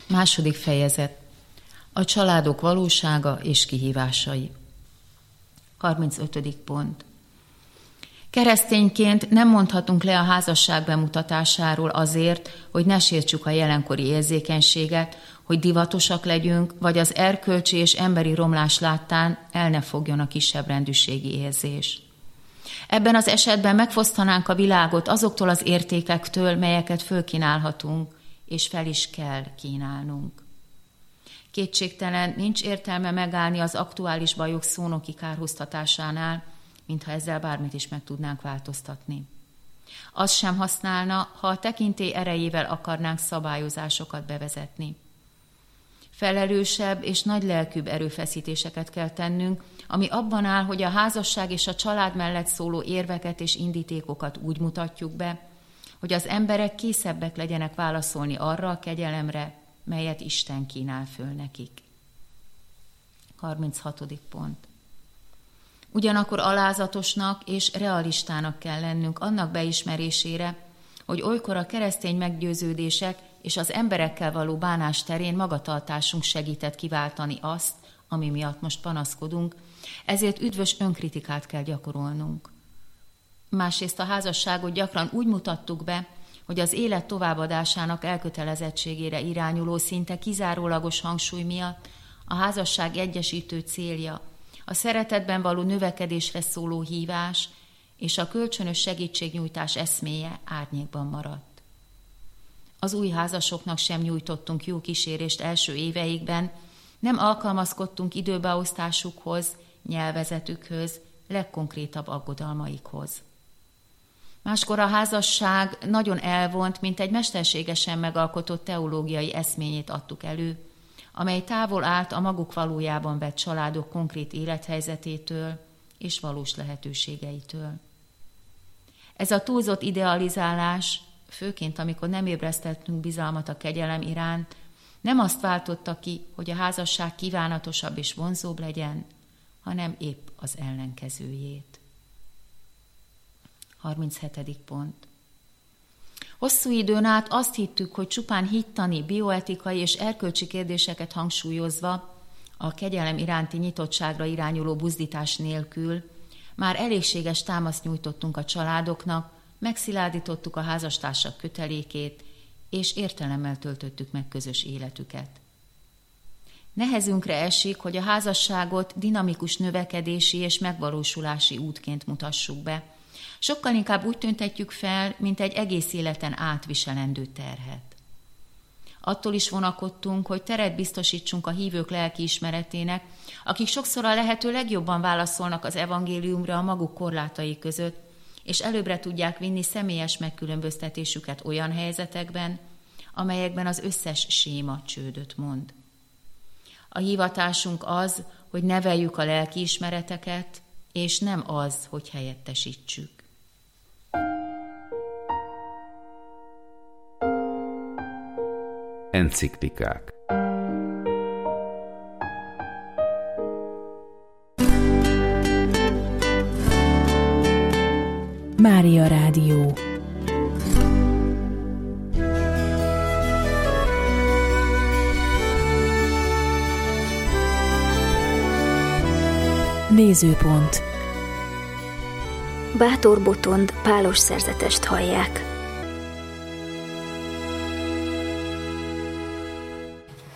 Második fejezet. A családok valósága és kihívásai. 35. pont. Keresztényként nem mondhatunk le a házasság bemutatásáról azért, hogy ne sértsük a jelenkori érzékenységet, hogy divatosak legyünk, vagy az erkölcsi és emberi romlás láttán el ne fogjon a kisebbrendűségi érzés. Ebben az esetben megfosztanánk a világot azoktól az értékektől, melyeket fölkínálhatunk, és fel is kell kínálnunk. Kétségtelen nincs értelme megállni az aktuális bajok szónoki kárhoztatásánál, mintha ezzel bármit is meg tudnánk változtatni. Az sem használna, ha a tekintély erejével akarnánk szabályozásokat bevezetni. Felelősebb és nagylelkűbb erőfeszítéseket kell tennünk, ami abban áll, hogy a házasság és a család mellett szóló érveket és indítékokat úgy mutatjuk be, hogy az emberek készebbek legyenek válaszolni arra a kegyelemre, melyet Isten kínál föl nekik. 36. pont. Ugyanakkor alázatosnak és realistának kell lennünk annak beismerésére, hogy olykor a keresztény meggyőződések és az emberekkel való bánás terén magatartásunk segített kiváltani azt, ami miatt most panaszkodunk, ezért üdvös önkritikát kell gyakorolnunk. Másrészt a házasságot gyakran úgy mutattuk be, hogy az élet továbbadásának elkötelezettségére irányuló szinte kizárólagos hangsúly miatt a házasság egyesítő célja, a szeretetben való növekedésre szóló hívás és a kölcsönös segítségnyújtás eszméje árnyékban maradt. Az új házasoknak sem nyújtottunk jó kísérést első éveikben, nem alkalmazkodtunk időbeosztásukhoz, nyelvezetükhöz, legkonkrétabb aggodalmaikhoz. Máskor a házasság nagyon elvont, mint egy mesterségesen megalkotott teológiai eszményét adtuk elő, amely távol állt a maguk valójában vett családok konkrét élethelyzetétől és valós lehetőségeitől. Ez a túlzott idealizálás, főként amikor nem ébresztettünk bizalmat a kegyelem iránt, nem azt váltotta ki, hogy a házasság kívánatosabb és vonzóbb legyen, hanem épp az ellenkezőjét. 37. pont. Hosszú időn át azt hittük, hogy csupán hittani, bioetikai és erkölcsi kérdéseket hangsúlyozva, a kegyelem iránti nyitottságra irányuló buzdítás nélkül már elégséges támaszt nyújtottunk a családoknak, megszilárdítottuk a házastársak kötelékét, és értelemmel töltöttük meg közös életüket. Nehezünkre esik, hogy a házasságot dinamikus növekedési és megvalósulási útként mutassuk be. Sokkal inkább úgy tüntetjük fel, mint egy egész életen átviselendő terhet. Attól is vonakodtunk, hogy teret biztosítsunk a hívők lelkiismeretének, akik sokszor a lehető legjobban válaszolnak az evangéliumra a maguk korlátai között, és előbbre tudják vinni személyes megkülönböztetésüket olyan helyzetekben, amelyekben az összes séma csődöt mond. A hivatásunk az, hogy neveljük a lelkiismereteket, és nem az, hogy helyettesítsük. Enciklikák. Mária Rádió. Nézőpont. Bátor Botond pálos szerzetest hallják.